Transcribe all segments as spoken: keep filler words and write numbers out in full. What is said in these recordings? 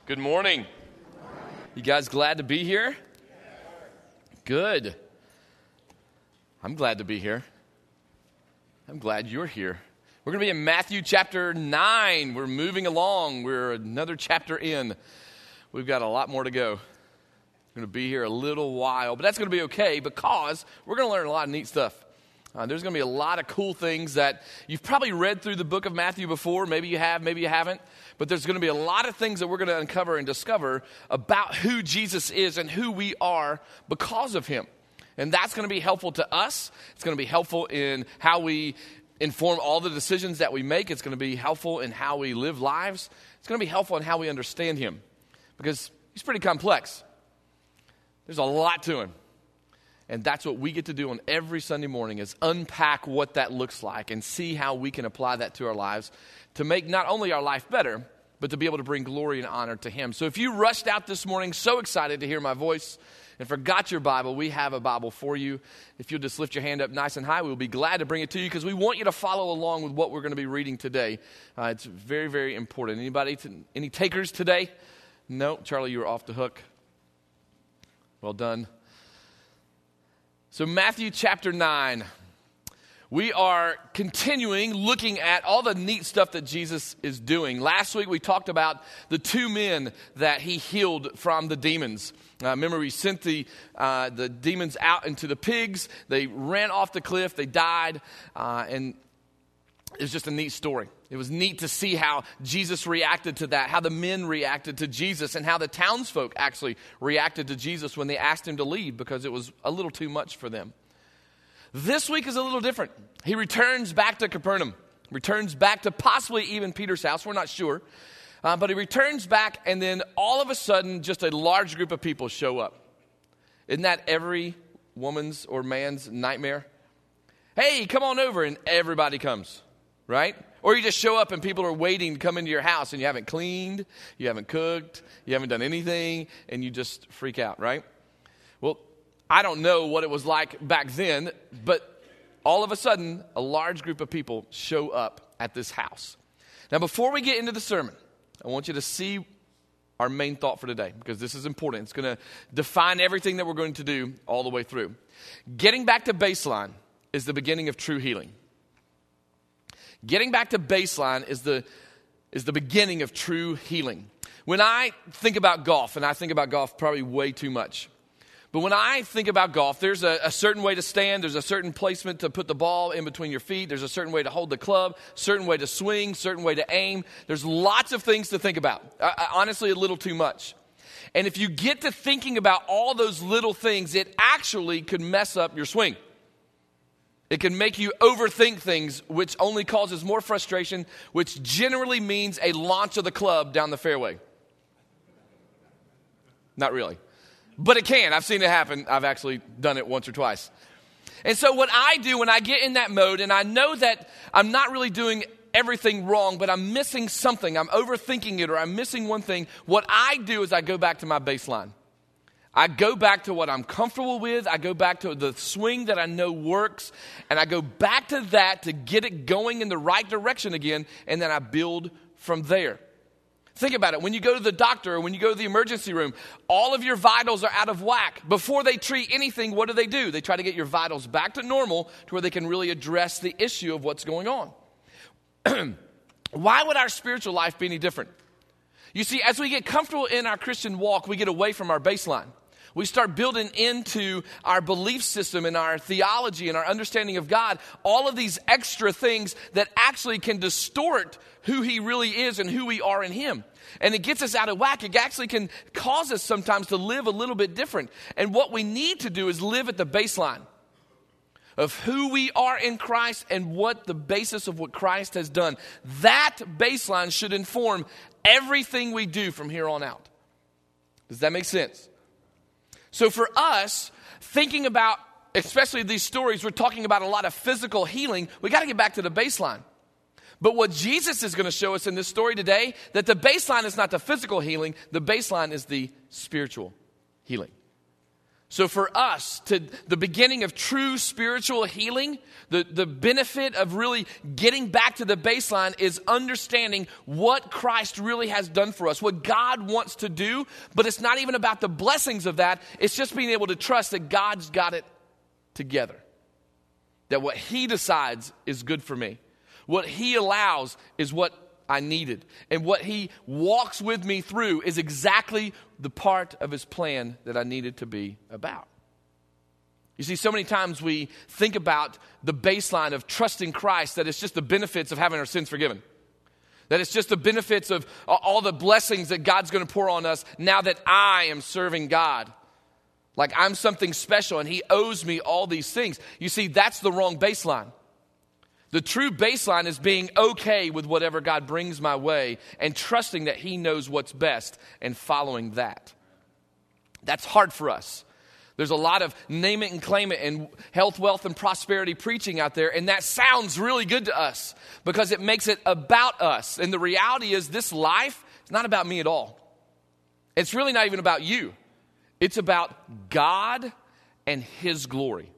Good morning. You guys glad to be here? Good. I'm glad to be here. I'm glad you're here. We're going to be in Matthew chapter nine. We're moving along. We're another chapter in. We've got a lot more to go. We're going to be here a little while, but that's going to be okay because we're going to learn a lot of neat stuff. Uh, there's going to be a lot of cool things that you've probably read through the book of Matthew before. Maybe you have, maybe you haven't. But there's going to be a lot of things that we're going to uncover and discover about who Jesus is and who we are because of him. And that's going to be helpful to us. It's going to be helpful in how we inform all the decisions that we make. It's going to be helpful in how we live lives. It's going to be helpful in how we understand him because he's pretty complex. There's a lot to him. And that's what we get to do on every Sunday morning is unpack what that looks like and see how we can apply that to our lives to make not only our life better, but to be able to bring glory and honor to him. So if you rushed out this morning so excited to hear my voice and forgot your Bible, we have a Bible for you. If you'll just lift your hand up nice and high, we'll be glad to bring it to you because we want you to follow along with what we're going to be reading today. Uh, it's very, very important. Anybody, t- any takers today? No, Charlie, you were off the hook. Well done. So Matthew chapter nine, we are continuing looking at all the neat stuff that Jesus is doing. Last week we talked about the two men that he healed from the demons. Uh, remember we sent the uh, the demons out into the pigs. They ran off the cliff. They died. Uh, and it was just a neat story. It was neat to see how Jesus reacted to that, how the men reacted to Jesus, and how the townsfolk actually reacted to Jesus when they asked him to leave because it was a little too much for them. This week is a little different. He returns back to Capernaum, returns back to possibly even Peter's house. We're not sure. Uh, but he returns back, and then all of a sudden, just a large group of people show up. Isn't that every woman's or man's nightmare? Hey, come on over, and everybody comes. Right? Or you just show up and people are waiting to come into your house and you haven't cleaned, you haven't cooked, you haven't done anything, and you just freak out, right? Well, I don't know what it was like back then, but all of a sudden, a large group of people show up at this house. Now, before we get into the sermon, I want you to see our main thought for today because this is important. It's going to define everything that we're going to do all the way through. Getting back to baseline is the beginning of true healing. Getting back to baseline is the is the beginning of true healing. When I think about golf, and I think about golf probably way too much, but when I think about golf, there's a, a certain way to stand, there's a certain placement to put the ball in between your feet, there's a certain way to hold the club, certain way to swing, certain way to aim. There's lots of things to think about. I, I, honestly, a little too much. And if you get to thinking about all those little things, it actually could mess up your swing. It can make you overthink things, which only causes more frustration, which generally means a launch of the club down the fairway. Not really. But it can. I've seen it happen. I've actually done it once or twice. And so what I do when I get in that mode, and I know that I'm not really doing everything wrong, but I'm missing something. I'm overthinking it, or I'm missing one thing. What I do is I go back to my baseline. I go back to what I'm comfortable with. I go back to the swing that I know works. And I go back to that to get it going in the right direction again. And then I build from there. Think about it. When you go to the doctor or when you go to the emergency room, all of your vitals are out of whack. Before they treat anything, what do they do? They try to get your vitals back to normal to where they can really address the issue of what's going on. Why would our spiritual life be any different? You see, as we get comfortable in our Christian walk, we get away from our baseline. We start building into our belief system and our theology and our understanding of God all of these extra things that actually can distort who he really is and who we are in him. And it gets us out of whack. It actually can cause us sometimes to live a little bit different. And what we need to do is live at the baseline of who we are in Christ and what the basis of what Christ has done. That baseline should inform everything we do from here on out. Does that make sense? So for us, thinking about, especially these stories, we're talking about a lot of physical healing. We got to get back to the baseline. But what Jesus is going to show us in this story today, that the baseline is not the physical healing, the baseline is the spiritual healing. So for us, to the beginning of true spiritual healing, the, the benefit of really getting back to the baseline is understanding what Christ really has done for us, what God wants to do. But it's not even about the blessings of that. It's just being able to trust that God's got it together. That what he decides is good for me. What he allows is what I needed. And what he walks with me through is exactly the part of his plan that I needed to be about. You see, so many times we think about the baseline of trusting Christ, that it's just the benefits of having our sins forgiven. That it's just the benefits of all the blessings that God's going to pour on us now that I am serving God. Like I'm something special and he owes me all these things. You see, that's the wrong baseline. The true baseline is being okay with whatever God brings my way and trusting that he knows what's best and following that. That's hard for us. There's a lot of name it and claim it and health, wealth, and prosperity preaching out there, and that sounds really good to us because it makes it about us. And the reality is this life is not about me at all. It's really not even about you. It's about God and his glory.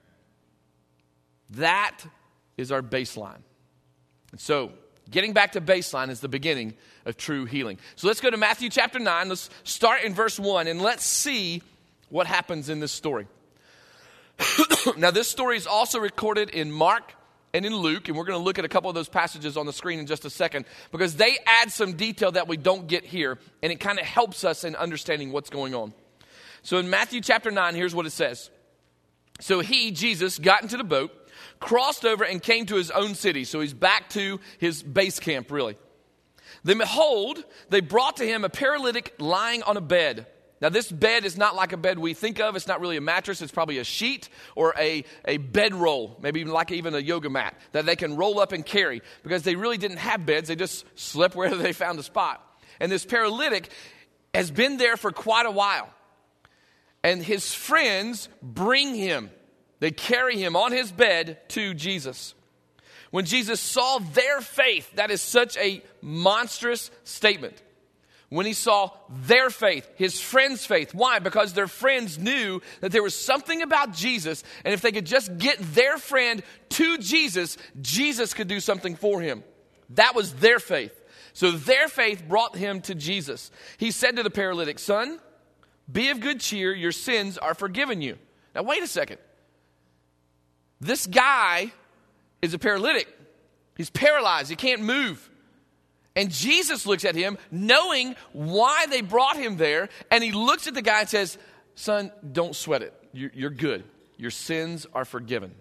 That is our baseline. And so, getting back to baseline is the beginning of true healing. So let's go to Matthew chapter nine. Let's start in verse one and let's see what happens in this story. Now, this story is also recorded in Mark and in Luke, and we're going to look at a couple of those passages on the screen in just a second because they add some detail that we don't get here, and it kind of helps us in understanding what's going on. So in Matthew chapter nine, here's what it says. So he, Jesus, got into the boat, crossed over and came to his own city. So he's back to his base camp, really. Then behold, they brought to him a paralytic lying on a bed. Now this bed is not like a bed we think of. It's not really a mattress. It's probably a sheet or a, a bed roll, maybe even like even a yoga mat that they can roll up and carry because they really didn't have beds. They just slept wherever they found a spot. And this paralytic has been there for quite a while. And his friends bring him. They carry him on his bed to Jesus. When Jesus saw their faith, that is such a monstrous statement. When he saw their faith, his friends' faith. Why? Because their friends knew that there was something about Jesus, and if they could just get their friend to Jesus, Jesus could do something for him. That was their faith. So their faith brought him to Jesus. He said to the paralytic, "Son, be of good cheer, your sins are forgiven you." Now wait a second. This guy is a paralytic. He's paralyzed. He can't move. And Jesus looks at him, knowing why they brought him there, and he looks at the guy and says, "Son, don't sweat it. You're good. Your sins are forgiven."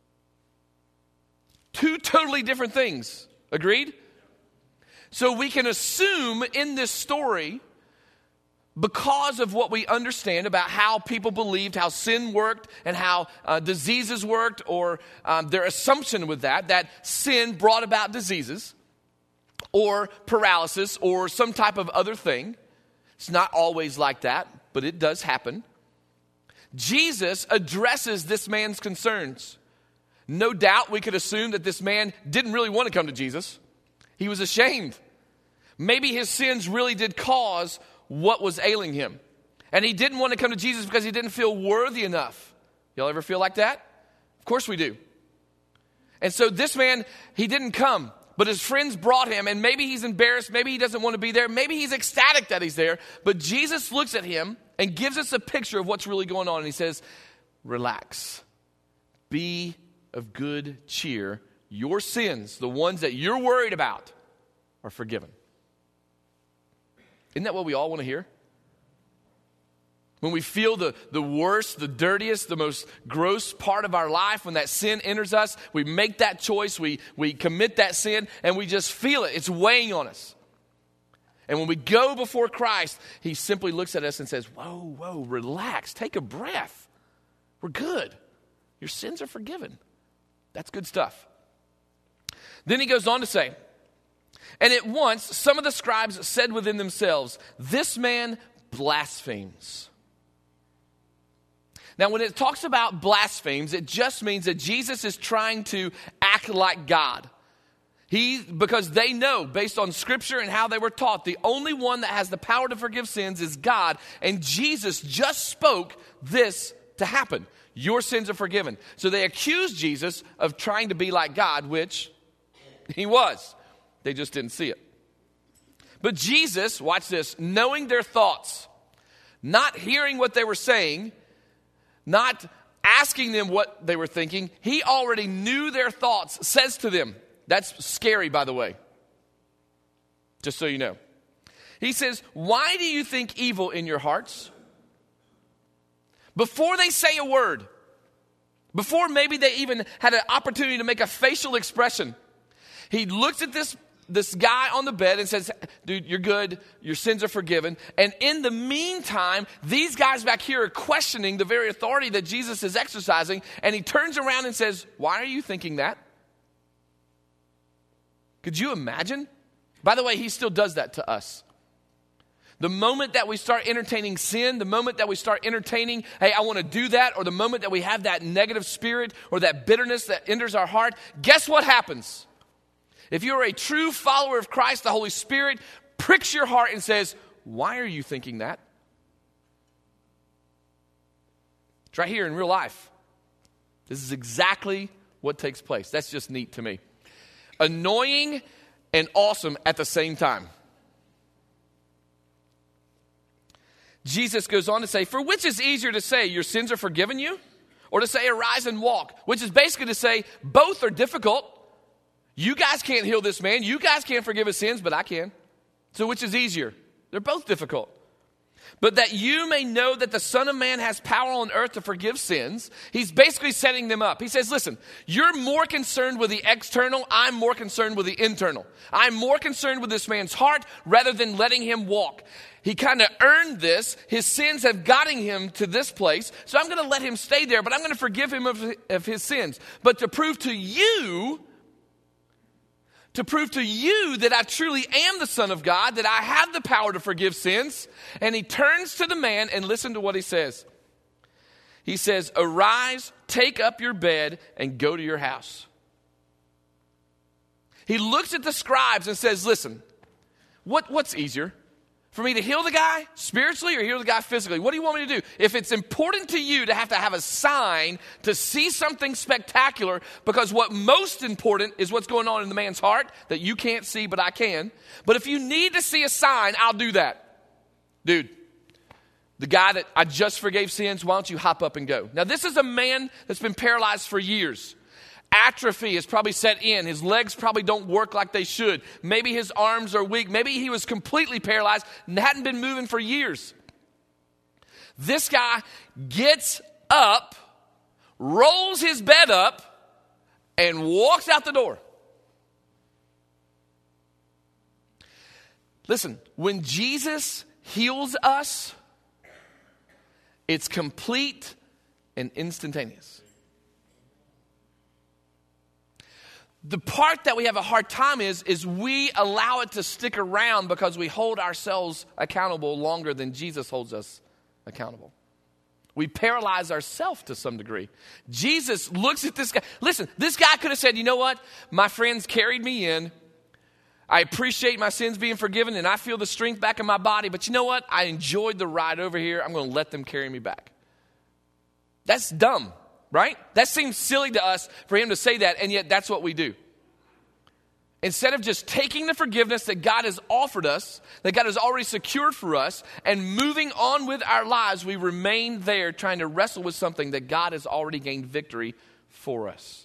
Two totally different things. Agreed? So we can assume in this story, because of what we understand about how people believed, how sin worked, and how uh, diseases worked, or um, their assumption with that, that sin brought about diseases, or paralysis, or some type of other thing. It's not always like that, but it does happen. Jesus addresses this man's concerns. No doubt we could assume that this man didn't really want to come to Jesus. He was ashamed. Maybe his sins really did cause what was ailing him. And he didn't want to come to Jesus because he didn't feel worthy enough. Y'all ever feel like that? Of course we do. And so this man, he didn't come, but his friends brought him, and maybe he's embarrassed, maybe he doesn't want to be there, maybe he's ecstatic that he's there, but Jesus looks at him and gives us a picture of what's really going on, and he says, "Relax. Be of good cheer. Your sins, the ones that you're worried about, are forgiven." Isn't that what we all want to hear? When we feel the, the worst, the dirtiest, the most gross part of our life, when that sin enters us, we make that choice, we, we commit that sin, and we just feel it. It's weighing on us. And when we go before Christ, he simply looks at us and says, "Whoa, whoa, relax, take a breath. We're good. Your sins are forgiven." That's good stuff. Then he goes on to say, "And at once some of the scribes said within themselves, 'This man blasphemes.'" Now, when it talks about blasphemes, it just means that Jesus is trying to act like God. He, because they know, based on Scripture and how they were taught, the only one that has the power to forgive sins is God. And Jesus just spoke this to happen. Your sins are forgiven. So they accused Jesus of trying to be like God, which he was. They just didn't see it. But Jesus, watch this, knowing their thoughts, not hearing what they were saying, not asking them what they were thinking, he already knew their thoughts, says to them, that's scary, by the way, just so you know. He says, why do you think evil in your hearts? Before they say a word, before maybe they even had an opportunity to make a facial expression, he looks at this, this guy on the bed and says, dude, you're good. Your sins are forgiven. And in the meantime, these guys back here are questioning the very authority that Jesus is exercising. And he turns around and says, why are you thinking that? Could you imagine? By the way, he still does that to us. The moment that we start entertaining sin, the moment that we start entertaining, hey, I want to do that, or the moment that we have that negative spirit or that bitterness that enters our heart, guess what happens? If you're a true follower of Christ, the Holy Spirit pricks your heart and says, why are you thinking that? It's right here in real life. This is exactly what takes place. That's just neat to me. Annoying and awesome at the same time. Jesus goes on to say, for which is easier to say, your sins are forgiven you? Or to say, arise and walk? Which is basically to say, both are difficult. You guys can't heal this man. You guys can't forgive his sins, but I can. So which is easier? They're both difficult. But that you may know that the Son of Man has power on earth to forgive sins. He's basically setting them up. He says, listen, you're more concerned with the external. I'm more concerned with the internal. I'm more concerned with this man's heart rather than letting him walk. He kind of earned this. His sins have gotten him to this place. So I'm going to let him stay there, but I'm going to forgive him of, of his sins. But to prove to you, to prove to you that I truly am the Son of God, that I have the power to forgive sins. And he turns to the man and listen to what he says. He says, arise, take up your bed, and go to your house. He looks at the scribes and says, listen, what, what's easier? For me to heal the guy spiritually or heal the guy physically? What do you want me to do? If it's important to you to have to have a sign to see something spectacular, because what most important is what's going on in the man's heart that you can't see, but I can. But if you need to see a sign, I'll do that. Dude, the guy that I just forgave sins, why don't you hop up and go? Now, this is a man that's been paralyzed for years. Atrophy has probably set in. His legs probably don't work like they should. Maybe his arms are weak. Maybe he was completely paralyzed and hadn't been moving for years. This guy gets up, rolls his bed up, and walks out the door. Listen, when Jesus heals us, it's complete and instantaneous. The part that we have a hard time is, is we allow it to stick around because we hold ourselves accountable longer than Jesus holds us accountable. We paralyze ourselves to some degree. Jesus looks at this guy. Listen, this guy could have said, you know what? My friends carried me in. I appreciate my sins being forgiven and I feel the strength back in my body. But you know what? I enjoyed the ride over here. I'm going to let them carry me back. That's dumb. Right? That seems silly to us for him to say that, and yet that's what we do. Instead of just taking the forgiveness that God has offered us, that God has already secured for us, and moving on with our lives, we remain there trying to wrestle with something that God has already gained victory for us.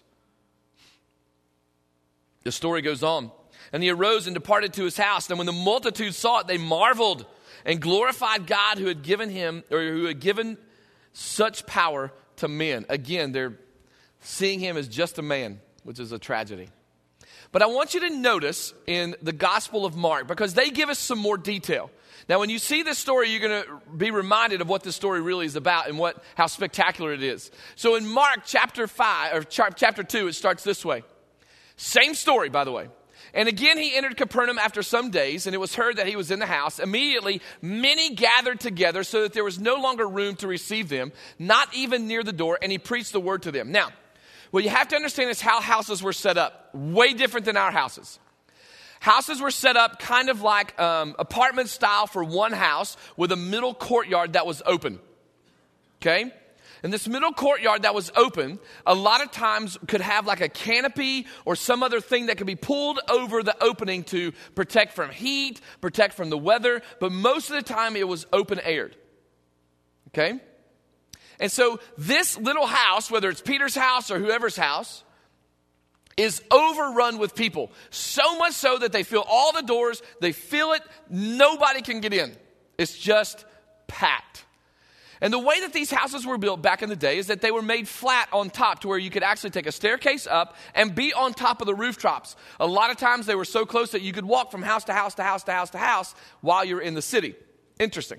The story goes on. And he arose and departed to his house. And when the multitude saw it, they marveled and glorified God who had given him, or who had given such power to men. Again, they're seeing him as just a man, which is a tragedy. But I want you to notice in the Gospel of Mark, because they give us some more detail. Now, when you see this story, you're going to be reminded of what this story really is about and what how spectacular it is. So in Mark chapter five or chapter two, it starts this way. Same story, by the way. And again, he entered Capernaum after some days, and it was heard that he was in the house. Immediately, many gathered together so that there was no longer room to receive them, not even near the door, and he preached the word to them. Now, What you have to understand is how houses were set up. Way different than our houses. Houses were set up kind of like um, apartment style for one house with a middle courtyard that was open. Okay? And this middle courtyard that was open, a lot of times could have like a canopy or some other thing that could be pulled over the opening to protect from heat, protect from the weather. But most of the time it was open-aired. Okay? And so this little house, whether it's Peter's house or whoever's house, is overrun with people. So much so that they fill all the doors, they fill it, nobody can get in. It's just packed. And the way that these houses were built back in the day is that they were made flat on top to where you could actually take a staircase up and be on top of the rooftops. A lot of times they were so close that you could walk from house to house to house to house to house while you're in the city. Interesting.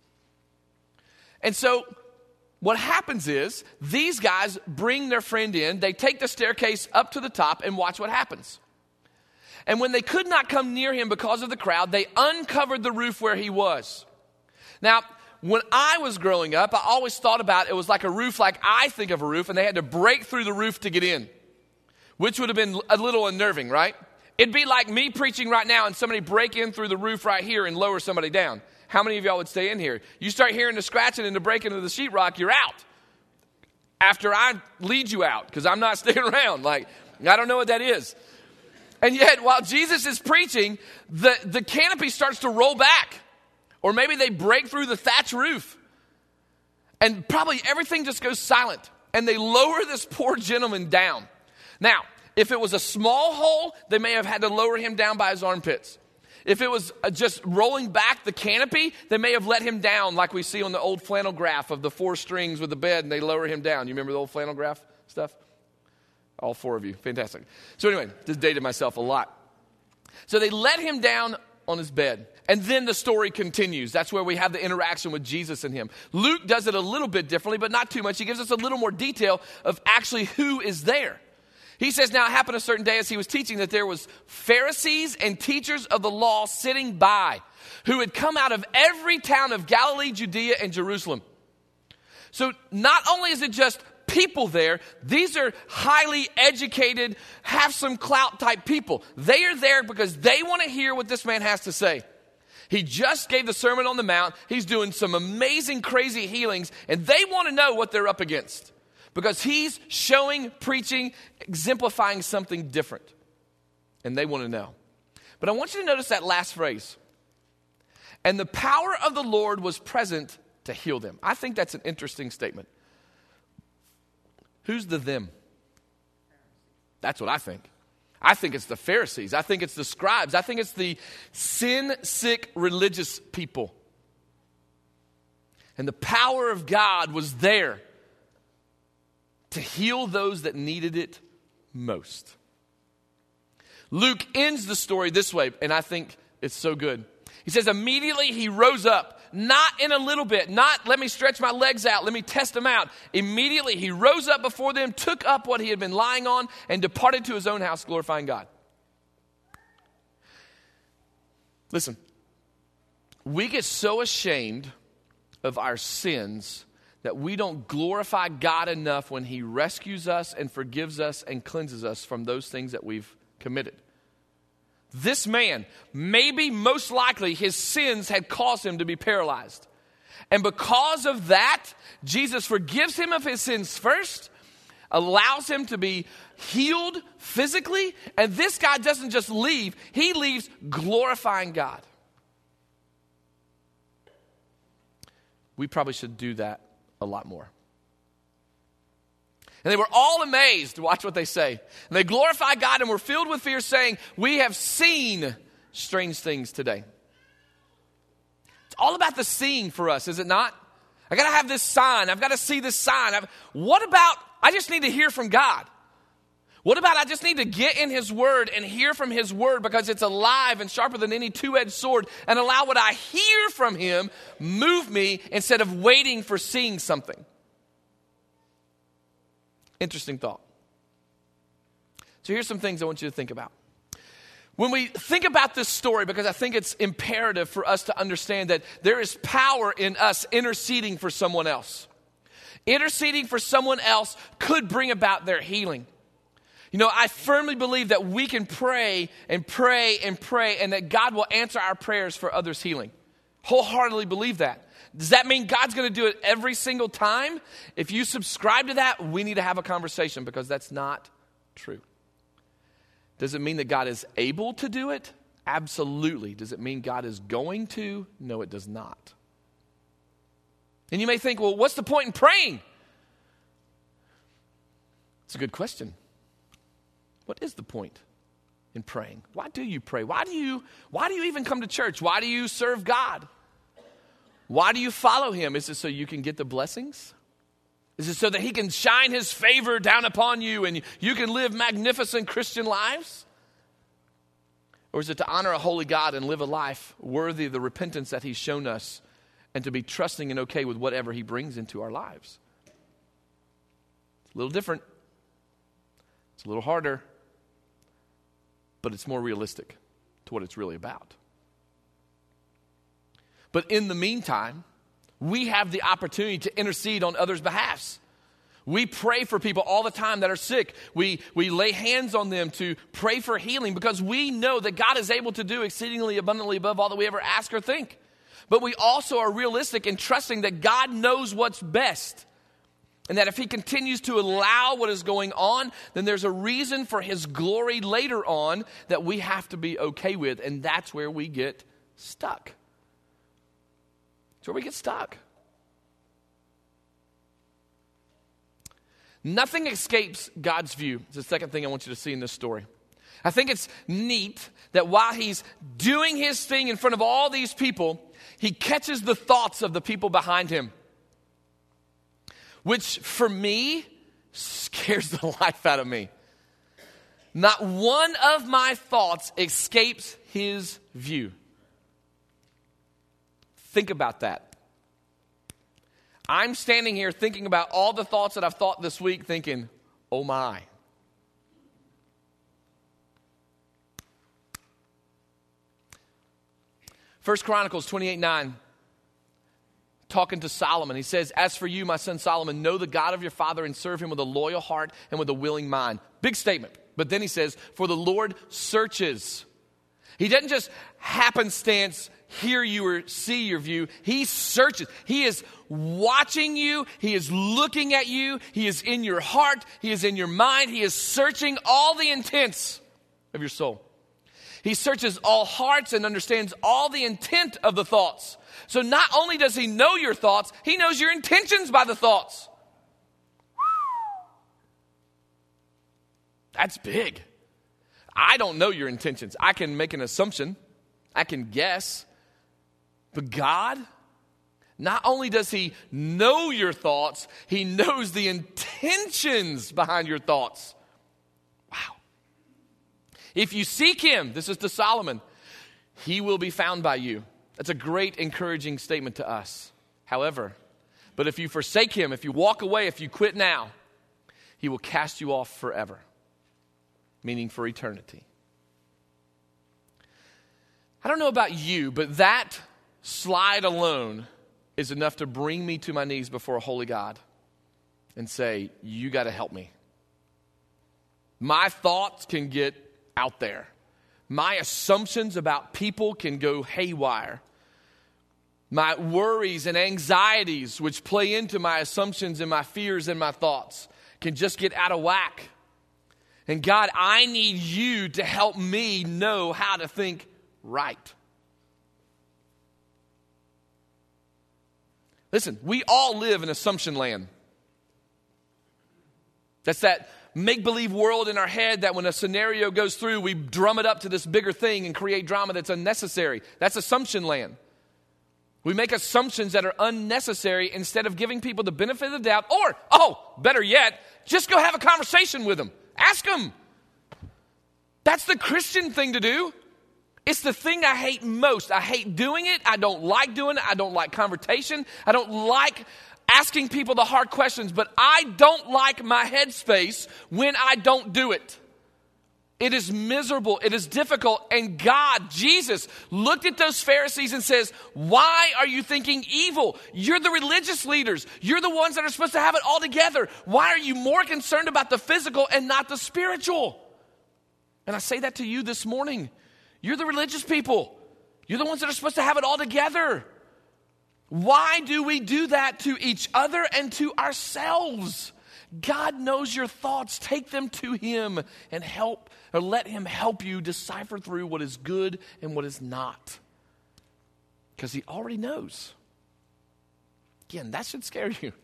And so what happens is these guys bring their friend in, they take the staircase up to the top and watch what happens. And when they could not come near him because of the crowd, they uncovered the roof where he was. Now, when I was growing up, I always thought about it was like a roof like I think of a roof, and they had to break through the roof to get in, which would have been a little unnerving, right? It'd be like me preaching right now and somebody break in through the roof right here and lower somebody down. How many of y'all would stay in here? You start hearing the scratching and the breaking of the sheetrock, you're out. After I lead you out, because I'm not sticking around. Like, I don't know what that is. And yet, while Jesus is preaching, the, the canopy starts to roll back. Or maybe they break through the thatch roof. And probably everything just goes silent. And they lower this poor gentleman down. Now, if it was a small hole, they may have had to lower him down by his armpits. If it was just rolling back the canopy, they may have let him down like we see on the old flannel graph of the four strings with the bed, and they lower him down. You remember the old flannel graph stuff? All four of you. Fantastic. So anyway, just dated myself a lot. So they let him down on his bed. And then the story continues. That's where we have the interaction with Jesus and him. Luke does it a little bit differently, but not too much. He gives us a little more detail of actually who is there. He says, now it happened a certain day as he was teaching that there was Pharisees and teachers of the law sitting by who had come out of every town of Galilee, Judea, and Jerusalem. So not only is it just people there, these are highly educated, have some clout type people. They are there because they want to hear what this man has to say. He just gave the Sermon on the Mount. He's doing some amazing, crazy healings, and they want to know what they're up against. Because he's showing, preaching, exemplifying something different. And they want to know. But I want you to notice that last phrase. And the power of the Lord was present to heal them. I think that's an interesting statement. Who's the them? That's what I think. I think it's the Pharisees. I think it's the scribes. I think it's the sin-sick religious people. And the power of God was there to heal those that needed it most. Luke ends the story this way, and I think it's so good. He says, immediately he rose up, not in a little bit, not let me stretch my legs out, let me test them out. Immediately he rose up before them, took up what he had been lying on, and departed to his own house, glorifying God. Listen, we get so ashamed of our sins that we don't glorify God enough when he rescues us and forgives us and cleanses us from those things that we've committed. This man, maybe most likely his sins had caused him to be paralyzed. And because of that, Jesus forgives him of his sins first, allows him to be healed physically, and this guy doesn't just leave, he leaves glorifying God. We probably should do that a lot more. And they were all amazed. Watch what they say. And they glorified God and were filled with fear, saying, we have seen strange things today. It's all about the seeing for us, is it not? I got to have this sign. I've got to see this sign. I've, what about, I just need to hear from God. What about I just need to get in his word and hear from his word because it's alive and sharper than any two-edged sword, and allow what I hear from him move me instead of waiting for seeing something. Interesting thought. So here's some things I want you to think about. When we think about this story, because I think it's imperative for us to understand that there is power in us interceding for someone else. Interceding for someone else could bring about their healing. You know, I firmly believe that we can pray and pray and pray and that God will answer our prayers for others' healing. Wholeheartedly believe that. Does that mean God's going to do it every single time? If you subscribe to that, we need to have a conversation because that's not true. Does it mean that God is able to do it? Absolutely. Does it mean God is going to? No, it does not. And you may think, well, what's the point in praying? It's a good question. What is the point in praying? Why do you pray? Why do you, why do you even come to church? Why do you serve God? Why do you follow him? Is it so you can get the blessings? Is it so that he can shine his favor down upon you and you can live magnificent Christian lives? Or is it to honor a holy God and live a life worthy of the repentance that he's shown us and to be trusting and okay with whatever he brings into our lives? It's a little different. It's a little harder. But it's more realistic to what it's really about. But in the meantime, we have the opportunity to intercede on others' behalfs. We pray for people all the time that are sick. We, we lay hands on them to pray for healing because we know that God is able to do exceedingly abundantly above all that we ever ask or think. But we also are realistic in trusting that God knows what's best. And that if he continues to allow what is going on, then there's a reason for his glory later on that we have to be okay with. And that's where we get stuck. That's where we get stuck. Nothing escapes God's view. It's the second thing I want you to see in this story. I think it's neat that while he's doing his thing in front of all these people, he catches the thoughts of the people behind him. Which, for me, scares the life out of me. Not one of my thoughts escapes his view. Think about that. I'm standing here thinking about all the thoughts that I've thought this week, thinking, oh my. First Chronicles twenty-eight nine. Talking to Solomon, he says, as for you, my son Solomon, know the God of your father and serve him with a loyal heart and with a willing mind. Big statement. But then he says, for the Lord searches. He doesn't just happenstance hear you or see your view. He searches. He is watching you. He is looking at you. He is in your heart. He is in your mind. He is searching all the intents of your soul. He searches all hearts and understands all the intent of the thoughts. So not only does he know your thoughts, he knows your intentions by the thoughts. That's big. I don't know your intentions. I can make an assumption. I can guess. But God, not only does he know your thoughts, he knows the intentions behind your thoughts. Wow. If you seek him, this is to Solomon, he will be found by you. That's a great encouraging statement to us. However, but if you forsake him, if you walk away, if you quit now, he will cast you off forever, meaning for eternity. I don't know about you, but that slide alone is enough to bring me to my knees before a holy God and say, you got to help me. My thoughts can get out there. My assumptions about people can go haywire. My worries and anxieties, which play into my assumptions and my fears and my thoughts, can just get out of whack. And God, I need you to help me know how to think right. Listen, we all live in assumption land. That's that make-believe world in our head that when a scenario goes through, we drum it up to this bigger thing and create drama that's unnecessary. That's assumption land. We make assumptions that are unnecessary instead of giving people the benefit of the doubt, or, oh, better yet, just go have a conversation with them. Ask them. That's the Christian thing to do. It's the thing I hate most. I hate doing it. I don't like doing it. I don't like confrontation. I don't like asking people the hard questions, but I don't like my headspace when I don't do it. It is miserable. It is difficult. And God, Jesus, looked at those Pharisees and says, why are you thinking evil? You're the religious leaders. You're the ones that are supposed to have it all together. Why are you more concerned about the physical and not the spiritual? And I say that to you this morning. You're the religious people. You're the ones that are supposed to have it all together. Why do we do that to each other and to ourselves? God knows your thoughts. Take them to him and help, or let him help you decipher through what is good and what is not. Because he already knows. Again, that should scare you.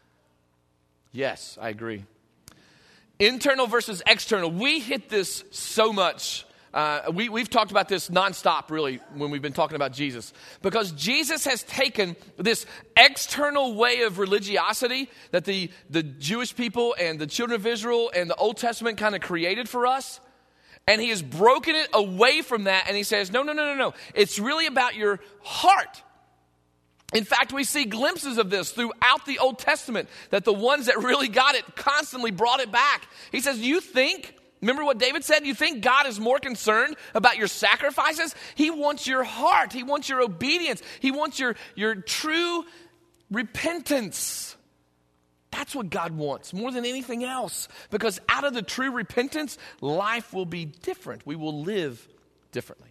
Yes, I agree. Internal versus external. We hit this so much. Uh, we, we've talked about this nonstop, really, when we've been talking about Jesus. Because Jesus has taken this external way of religiosity that the, the Jewish people and the children of Israel and the Old Testament kind of created for us. And he has broken it away from that. And he says, no, no, no, no, no. It's really about your heart. In fact, we see glimpses of this throughout the Old Testament, that the ones that really got it constantly brought it back. He says, you think... Remember what David said? You think God is more concerned about your sacrifices? He wants your heart. He wants your obedience. He wants your, your true repentance. That's what God wants more than anything else. Because out of the true repentance, life will be different. We will live differently.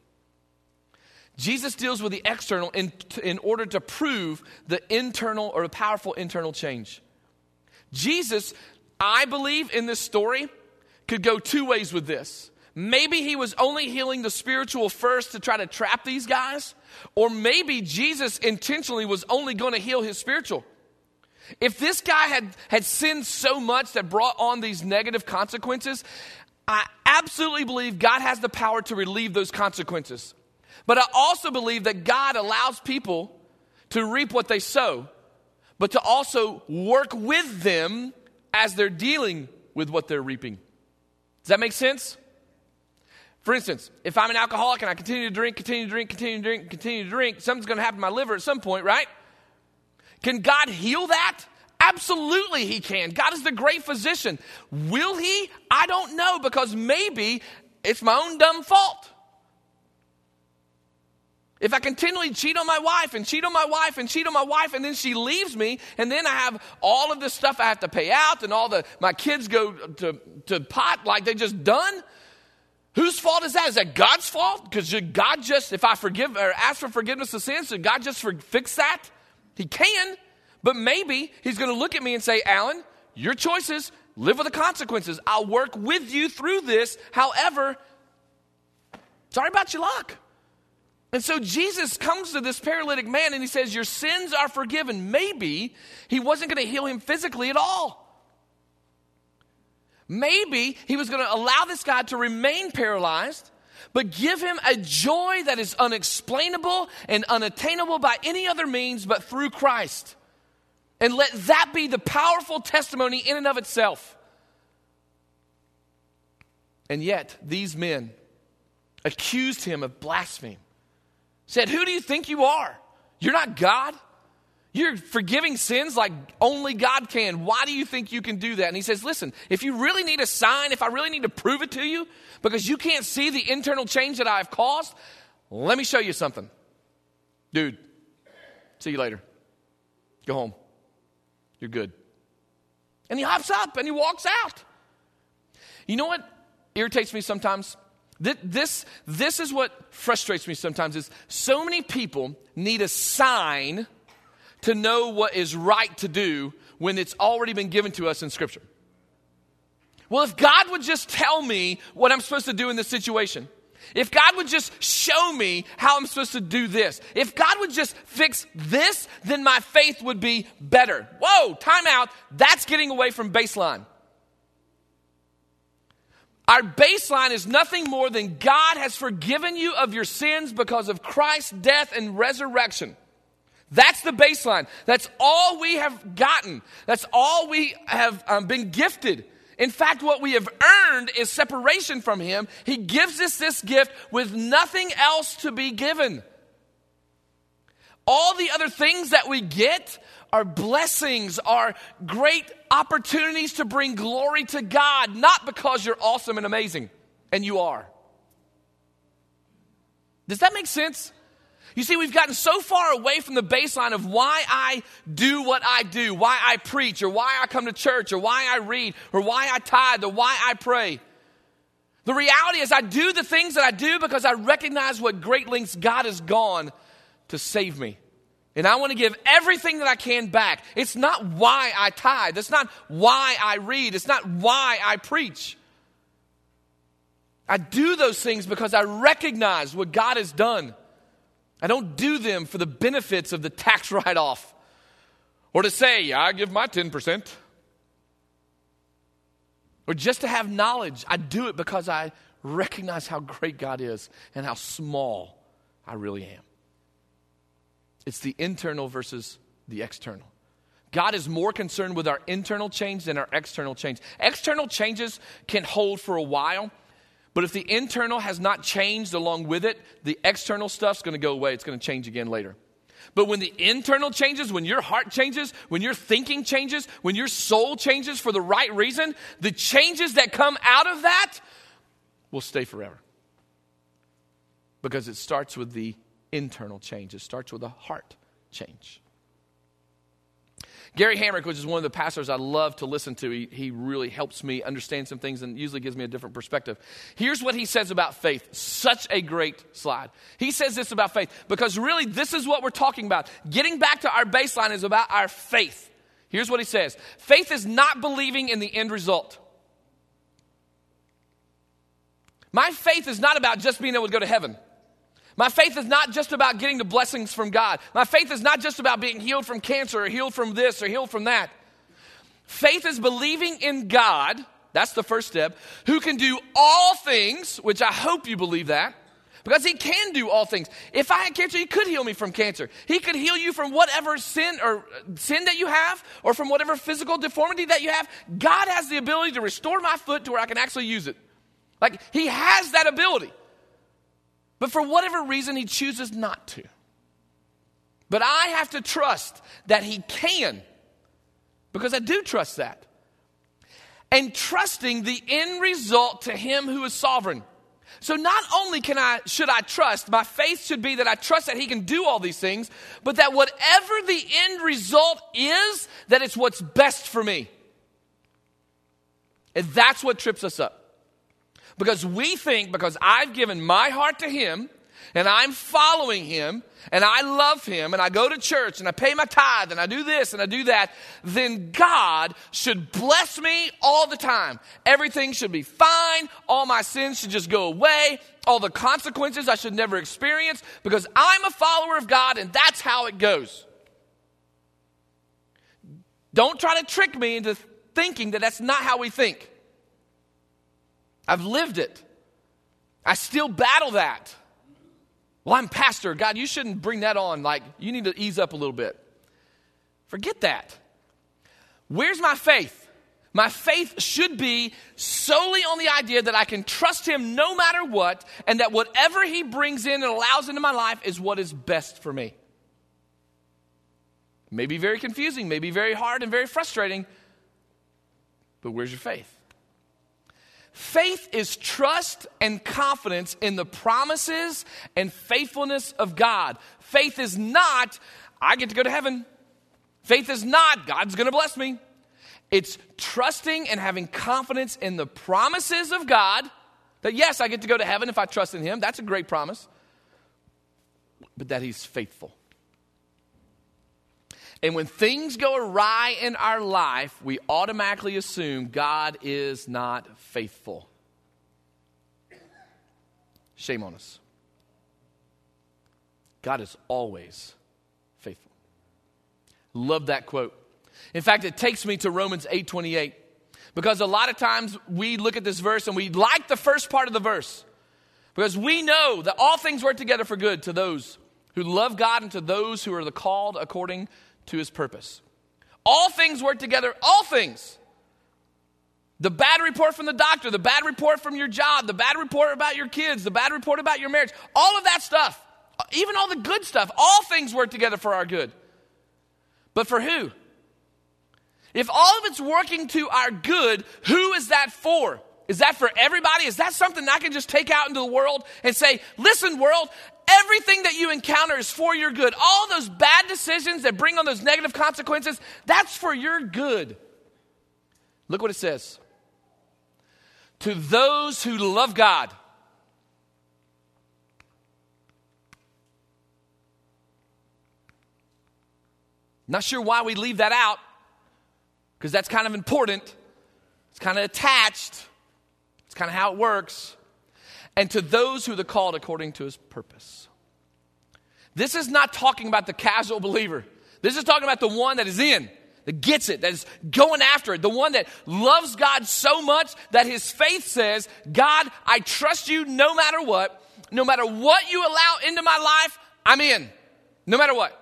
Jesus deals with the external in, in order to prove the internal or a powerful internal change. Jesus, I believe in this story, could go two ways with this. Maybe he was only healing the spiritual first to try to trap these guys, or maybe Jesus intentionally was only going to heal his spiritual. If this guy had, had sinned so much that brought on these negative consequences, I absolutely believe God has the power to relieve those consequences. But I also believe that God allows people to reap what they sow, but to also work with them as they're dealing with what they're reaping. Does that make sense? For instance, if I'm an alcoholic and I continue to drink, continue to drink, continue to drink, continue to drink, something's going to happen to my liver at some point, right? Can God heal that? Absolutely he can. God is the great physician. Will he? I don't know, because maybe it's my own dumb fault. If I continually cheat on my wife and cheat on my wife and cheat on my wife and then she leaves me and then I have all of this stuff I have to pay out and all the my kids go to, to pot like they just done, whose fault is that? Is that God's fault? Because God just, if I forgive or ask for forgiveness of sins, should God just for, fix that? He can, but maybe he's going to look at me and say, Alan, your choices, live with the consequences. I'll work with you through this. However, sorry about your luck. And so Jesus comes to this paralytic man and he says, your sins are forgiven. Maybe he wasn't going to heal him physically at all. Maybe he was going to allow this guy to remain paralyzed, but give him a joy that is unexplainable and unattainable by any other means but through Christ. And let that be the powerful testimony in and of itself. And yet, these men accused him of blasphemy. Said, who do you think you are? You're not God. You're forgiving sins like only God can. Why do you think you can do that? And he says, listen, if you really need a sign, if I really need to prove it to you, because you can't see the internal change that I've caused, let me show you something. Dude, see you later. Go home. You're good. And he hops up and he walks out. You know what irritates me sometimes? This, this is what frustrates me sometimes is so many people need a sign to know what is right to do when it's already been given to us in Scripture. Well, if God would just tell me what I'm supposed to do in this situation, if God would just show me how I'm supposed to do this, if God would just fix this, then my faith would be better. Whoa, time out. That's getting away from baseline. Our baseline is nothing more than God has forgiven you of your sins because of Christ's death and resurrection. That's the baseline. That's all we have gotten. That's all we have um, been gifted. In fact, what we have earned is separation from Him. He gives us this gift with nothing else to be given. All the other things that we get are blessings, are great opportunities to bring glory to God, not because you're awesome and amazing. and you are. Does that make sense? You see, we've gotten so far away from the baseline of why I do what I do, why I preach, or why I come to church, or why I read, or why I tithe, or why I pray. The reality is I do the things that I do because I recognize what great lengths God has gone to save me. And I want to give everything that I can back. It's not why I tithe. It's not why I read. It's not why I preach. I do those things because I recognize what God has done. I don't do them for the benefits of the tax write-off or to say, yeah, I give my ten percent. Or just to have knowledge. I do it because I recognize how great God is and how small I really am. It's the internal versus the external. God is more concerned with our internal change than our external change. External changes can hold for a while. But if the internal has not changed along with it, the external stuff's going to go away. It's going to change again later. But when the internal changes, when your heart changes, when your thinking changes, when your soul changes for the right reason, the changes that come out of that will stay forever. Because it starts with the internal change. It starts with a heart change. Gary Hamrick, which is one of the pastors I love to listen to, he, he really helps me understand some things and usually gives me a different perspective. Here's what he says about faith. Such a great slide. He says this about faith because really this is what we're talking about. Getting back to our baseline is about our faith. Here's what he says. Faith is not believing in the end result. My faith is not about just being able to go to heaven. My faith is not just about getting the blessings from God. My faith is not just about being healed from cancer or healed from this or healed from that. Faith is believing in God, that's the first step, who can do all things, which I hope you believe that, because he can do all things. If I had cancer, he could heal me from cancer. He could heal you from whatever sin or sin that you have or from whatever physical deformity that you have. God has the ability to restore my foot to where I can actually use it. Like, he has that ability. But for whatever reason, he chooses not to. But I have to trust that he can, because I do trust that. And trusting the end result to him who is sovereign. So not only can I, should I trust, my faith should be that I trust that he can do all these things, but that whatever the end result is, that it's what's best for me. And that's what trips us up. Because we think because I've given my heart to him and I'm following him and I love him and I go to church and I pay my tithe and I do this and I do that, then God should bless me all the time. Everything should be fine. All my sins should just go away. All the consequences I should never experience because I'm a follower of God and that's how it goes. Don't try to trick me into thinking that that's not how we think. I've lived it. I still battle that. Well, I'm pastor. God, you shouldn't bring that on. Like, you need to ease up a little bit. Forget that. Where's my faith? My faith should be solely on the idea that I can trust him no matter what, and that whatever he brings in and allows into my life is what is best for me. Maybe very confusing, maybe very hard and very frustrating, but where's your faith? Faith is trust and confidence in the promises and faithfulness of God. Faith is not, I get to go to heaven. Faith is not, God's going to bless me. It's trusting and having confidence in the promises of God. That yes, I get to go to heaven if I trust in him. That's a great promise. But that he's faithful. And when things go awry in our life, we automatically assume God is not faithful. Shame on us. God is always faithful. Love that quote. In fact, it takes me to Romans eight twenty-eight. Because a lot of times we look at this verse and we like the first part of the verse. Because we know that all things work together for good to those who love God and to those who are the called according to his purpose. All things work together, all things. The bad report from the doctor, the bad report from your job, the bad report about your kids, the bad report about your marriage, all of that stuff, even all the good stuff, all things work together for our good. But for who? If all of it's working to our good, who is that for? Is that for everybody? Is that something I can just take out into the world and say, listen, world, everything that you encounter is for your good. All those bad decisions that bring on those negative consequences, that's for your good. Look what it says. To those who love God. Not sure why we leave that out, because that's kind of important. It's kind of attached. It's kind of how it works. And to those who are called according to his purpose. This is not talking about the casual believer. This is talking about the one that is in, that gets it, that is going after it. The one that loves God so much that his faith says, God, I trust you no matter what. No matter what you allow into my life, I'm in. No matter what.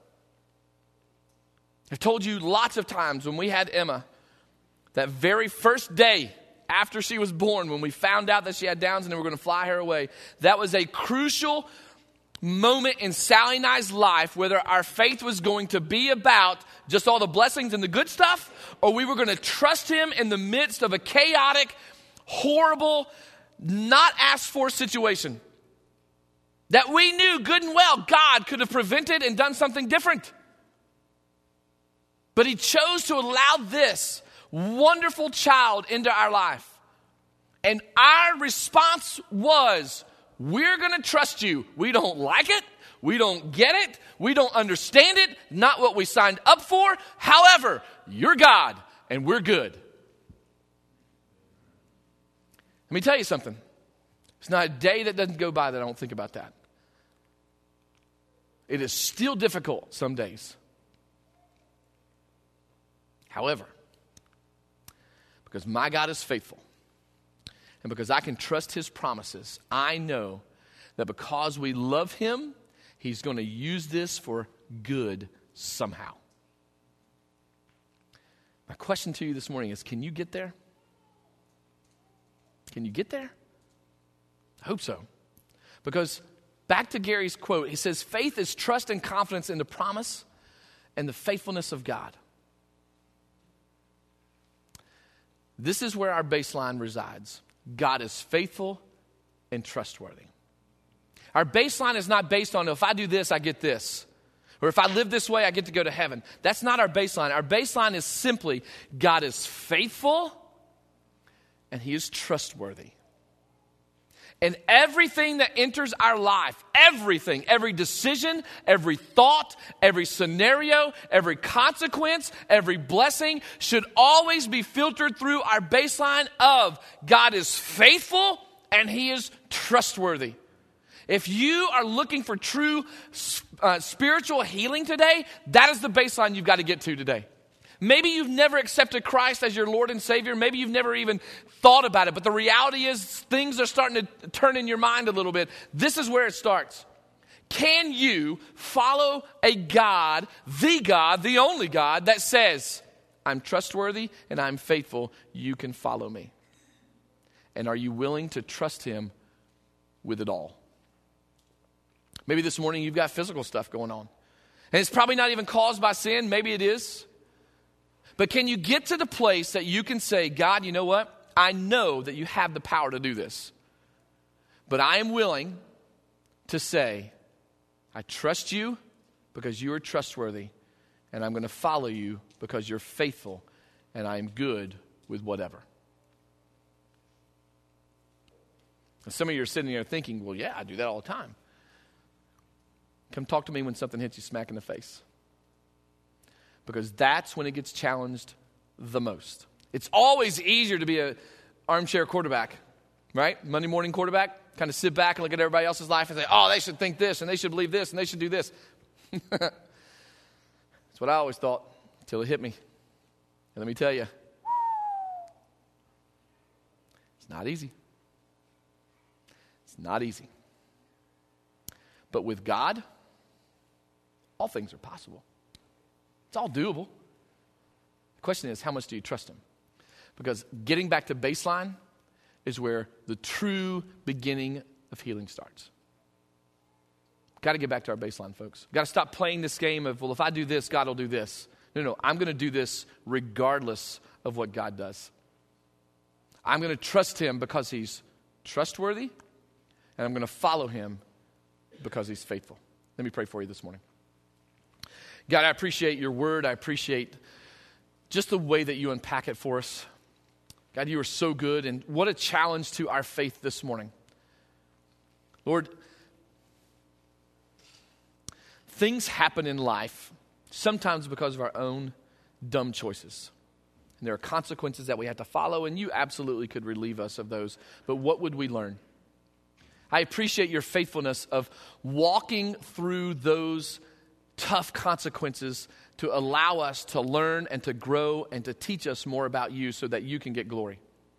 I've told you lots of times when we had Emma, that very first day after she was born, when we found out that she had Downs and they were going to fly her away, that was a crucial moment in Sally and I's life, whether our faith was going to be about just all the blessings and the good stuff, or we were going to trust him in the midst of a chaotic, horrible, not asked for situation. That we knew good and well God could have prevented and done something different. But he chose to allow this wonderful child into our life. And our response was, we're going to trust you. We don't like it. We don't get it. We don't understand it. Not what we signed up for. However, you're God and we're good. Let me tell you something. It's not a day that doesn't go by that I don't think about that. It is still difficult some days. However, because my God is faithful, and because I can trust his promises, I know that because we love him, he's going to use this for good somehow. My question to you this morning is, can you get there? Can you get there? I hope so. Because back to Gary's quote, he says, faith is trust and confidence in the promise and the faithfulness of God. This is where our baseline resides. God is faithful and trustworthy. Our baseline is not based on, if I do this, I get this. Or if I live this way, I get to go to heaven. That's not our baseline. Our baseline is simply, God is faithful and he is trustworthy. And everything that enters our life, everything, every decision, every thought, every scenario, every consequence, every blessing should always be filtered through our baseline of God is faithful and he is trustworthy. If you are looking for true uh, spiritual healing today, that is the baseline you've got to get to today. Maybe you've never accepted Christ as your Lord and Savior. Maybe you've never even thought about it. But the reality is things are starting to turn in your mind a little bit. This is where it starts. Can you follow a God, the God, the only God that says, I'm trustworthy and I'm faithful. You can follow me. And are you willing to trust him with it all? Maybe this morning you've got physical stuff going on. And it's probably not even caused by sin. Maybe it is. But can you get to the place that you can say, God, you know what? I know that you have the power to do this. But I am willing to say, I trust you because you are trustworthy. And I'm going to follow you because you're faithful. And I am good with whatever. And some of you are sitting there thinking, well, yeah, I do that all the time. Come talk to me when something hits you smack in the face. Because that's when it gets challenged the most. It's always easier to be an armchair quarterback, right? Monday morning quarterback, kind of sit back and look at everybody else's life and say, oh, they should think this, and they should believe this, and they should do this. That's what I always thought until it hit me. And let me tell you, it's not easy. It's not easy. But with God, all things are possible. It's all doable. The question is, how much do you trust him? Because getting back to baseline is where the true beginning of healing starts. Got to get back to our baseline, folks. Got to stop playing this game of, well, if I do this, God will do this. No, no, I'm going to do this regardless of what God does. I'm going to trust him because he's trustworthy, and I'm going to follow him because he's faithful. Let me pray for you this morning. God, I appreciate your word. I appreciate just the way that you unpack it for us. God, you are so good, and what a challenge to our faith this morning. Lord, things happen in life sometimes because of our own dumb choices. And there are consequences that we have to follow, and you absolutely could relieve us of those. But what would we learn? I appreciate your faithfulness of walking through those tough consequences to allow us to learn and to grow and to teach us more about you so that you can get glory.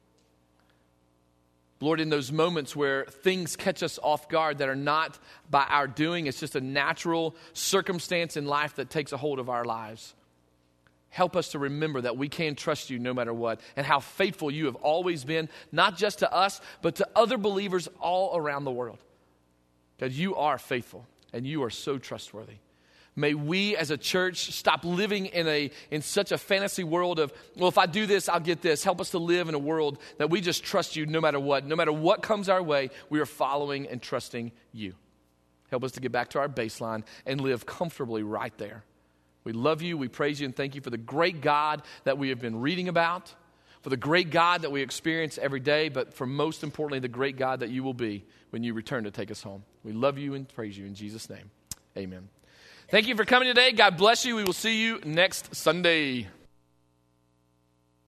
Lord, in those moments where things catch us off guard that are not by our doing, it's just a natural circumstance in life that takes a hold of our lives. Help us to remember that we can trust you no matter what, and how faithful you have always been, not just to us, but to other believers all around the world. God, you are faithful, and you are so trustworthy. May we as a church stop living in a in such a fantasy world of, well, if I do this, I'll get this. Help us to live in a world that we just trust you no matter what. No matter what comes our way, we are following and trusting you. Help us to get back to our baseline and live comfortably right there. We love you, we praise you, and thank you for the great God that we have been reading about, for the great God that we experience every day, but for most importantly, the great God that you will be when you return to take us home. We love you and praise you in Jesus' name. Amen. Thank you for coming today. God bless you. We will see you next Sunday.